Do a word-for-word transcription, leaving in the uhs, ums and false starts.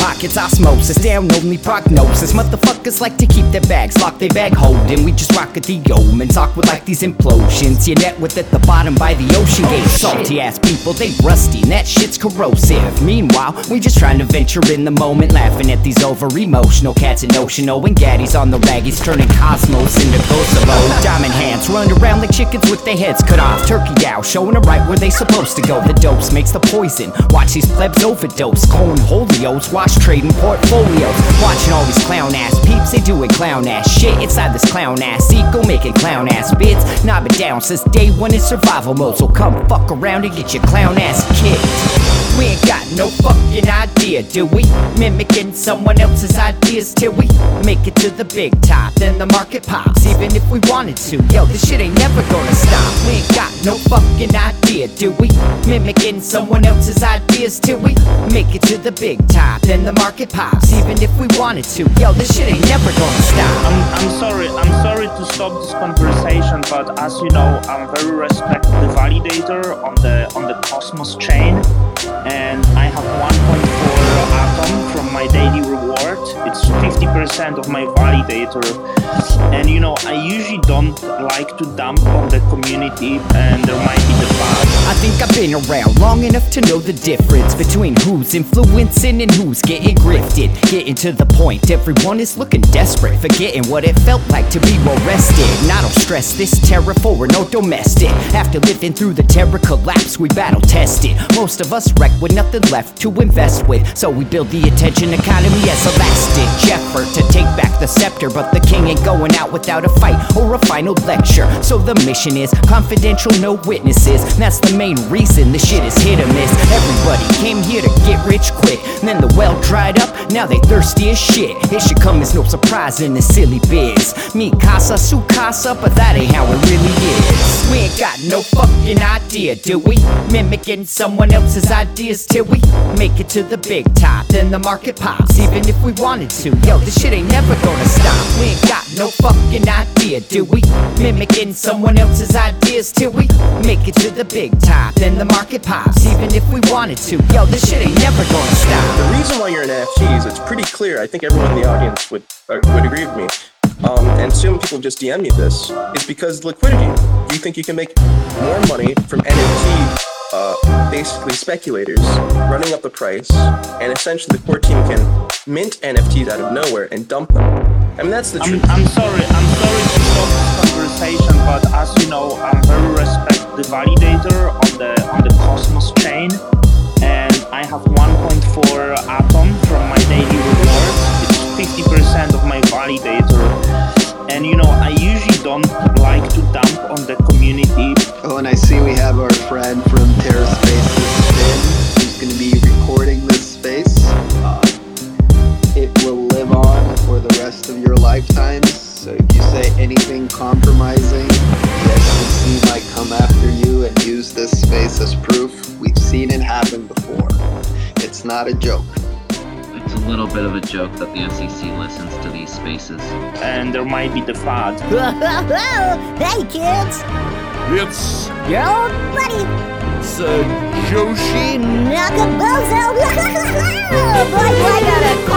pockets, osmosis, down only prognosis. Motherfuckers like to keep their bags locked, they bag holding. We just rock at the omens, awkward like these implosions. Your net with at the bottom by the ocean gate. Salty ass people, they rusty, and that shit's corrosive. Meanwhile, we just trying to venture in the moment, laughing at these over-emotional cats in Ocean. Oh, and gaddies on the raggies, turning cosmos into Kosovo. Diamond hands run around like chickens with their heads cut off. Turkey owl showing them right where they supposed to go. The dose makes the poison. Watch these plebs overdose. Clone holios, watch trading portfolios. Watching all these clown ass peeps, they doing clown ass shit inside this clown ass ego, making clown ass bids. Knob it down since day one in survival mode. So come fuck around and get your clown ass kicked. We ain't got no fucking idea, do we? Mimicking someone else's ideas till we make it to the big top. Then the market pops, even if we wanted to. Yo, this shit ain't never gonna stop. We ain't got no fucking idea, do we? Mimicking someone else's ideas till we make it to the big top. Then the market pops, even if we wanted to. Yo, this shit ain't never gonna stop. I'm, I'm sorry, I'm sorry to stop this conversation, but as you know, I'm very respected validator on the on the Cosmos chain. And I have one point four atom from my daily reward. It's fifty percent of my validator. And you know, I usually don't like to dump on the community, and there might be the bad. I think I've been around long enough to know the difference between who's influencing and who's getting grifted. Getting to the point, everyone is looking desperate, forgetting what it felt like to be well rested. And I don't stress this terror for no domestic. After living through the terror collapse, we battle tested. Most of us wreck with nothing left to invest with, so we build the attention economy as a last-ditch effort to take back the scepter. But the king ain't going out without a fight or a final lecture. So the mission is confidential, no witnesses. That's the main reason this shit is hit or miss. Everybody came here to get rich quick, and then the well dried up, now they thirsty as shit. It should come as no surprise in this silly biz. Mi casa, su casa, but that ain't how it really is. We ain't got no fucking idea, do we? Mimicking someone else's ideas till we make it to the big top. Then the market pops, even if we wanted to. Yo, this shit ain't never gonna stop. We ain't got no fucking idea, do we? Mimicking someone else's ideas till we make it to the big top. Then the market pops, even if we wanted to. Yo, this shit ain't never gonna stop. The reason why you're in N F Ts, it's pretty clear. I think everyone in the audience would uh, would agree with me. Um, and soon people just D M me this, is because liquidity. You think you can make more money from N F T, uh, basically speculators running up the price, and essentially the core team can mint N F Ts out of nowhere and dump them. I mean, that's the I'm, truth. I'm sorry, I'm sorry to stop this conversation, but as you know, I'm very respected validator on the on the Cosmos chain, and I have one point four atom from my daily reward. It's fifty percent of my validator. And you know, I usually don't like to dump on the community. Oh, and I see we have our friend from TerraSpaces, Finn, who's going to be recording this space. Uh, it will live on for the rest of your lifetimes. So if you say anything compromising, the S E C might come after you and use this space as proof. We've seen it happen before. It's not a joke. It's a little bit of a joke that the S E C listens to these spaces. And there might be the fad. Hey kids! It's Your old buddy, Sir Joshi. Nakabozo! Boy, boy, got a